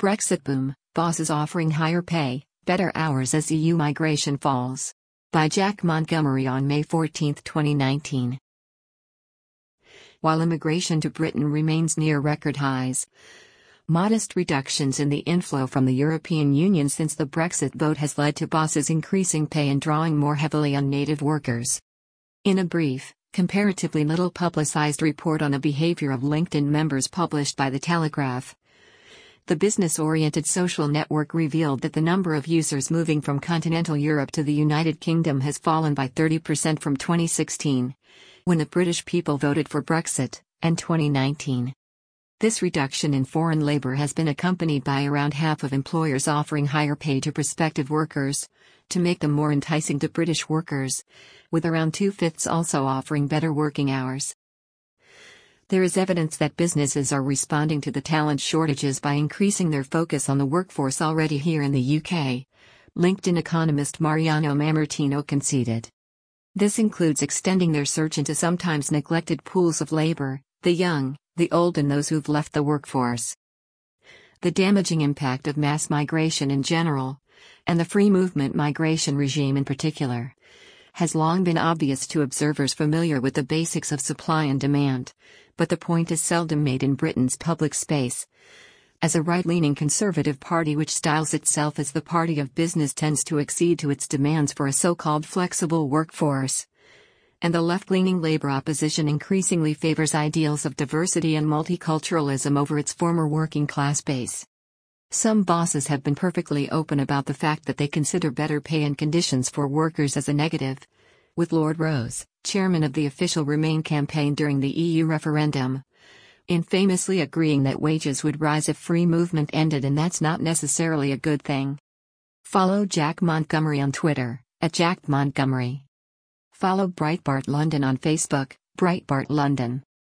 Brexit boom, bosses offering higher pay, better hours as EU migration falls. By Jack Montgomery on May 14, 2019. While immigration to Britain remains near record highs, modest reductions in the inflow from the European Union since the Brexit vote has led to bosses increasing pay and drawing more heavily on native workers. In a brief, comparatively little publicized report on the behavior of LinkedIn members published by The Telegraph, the business-oriented social network revealed that the number of users moving from continental Europe to the United Kingdom has fallen by 30% from 2016, when the British people voted for Brexit, and 2019. This reduction in foreign labor has been accompanied by around half of employers offering higher pay to prospective workers, to make them more enticing to British workers, with around 2/5 also offering better working hours. There is evidence that businesses are responding to the talent shortages by increasing their focus on the workforce already here in the UK, LinkedIn economist Mariano Mamertino conceded. This includes extending their search into sometimes neglected pools of labor, the young, the old and those who've left the workforce. The damaging impact of mass migration in general, and the free movement migration regime in particular, has long been obvious to observers familiar with the basics of supply and demand, but the point is seldom made in Britain's public space, as a right-leaning Conservative party which styles itself as the party of business tends to accede to its demands for a so-called flexible workforce, and the left-leaning Labour opposition increasingly favours ideals of diversity and multiculturalism over its former working-class base. Some bosses have been perfectly open about the fact that they consider better pay and conditions for workers as a negative, with Lord Rose, chairman of the official Remain campaign during the EU referendum, infamously agreeing that wages would rise if free movement ended, and that's not necessarily a good thing. Follow Jack Montgomery on Twitter, @JackMontgomery. Follow Breitbart London on Facebook, Breitbart London.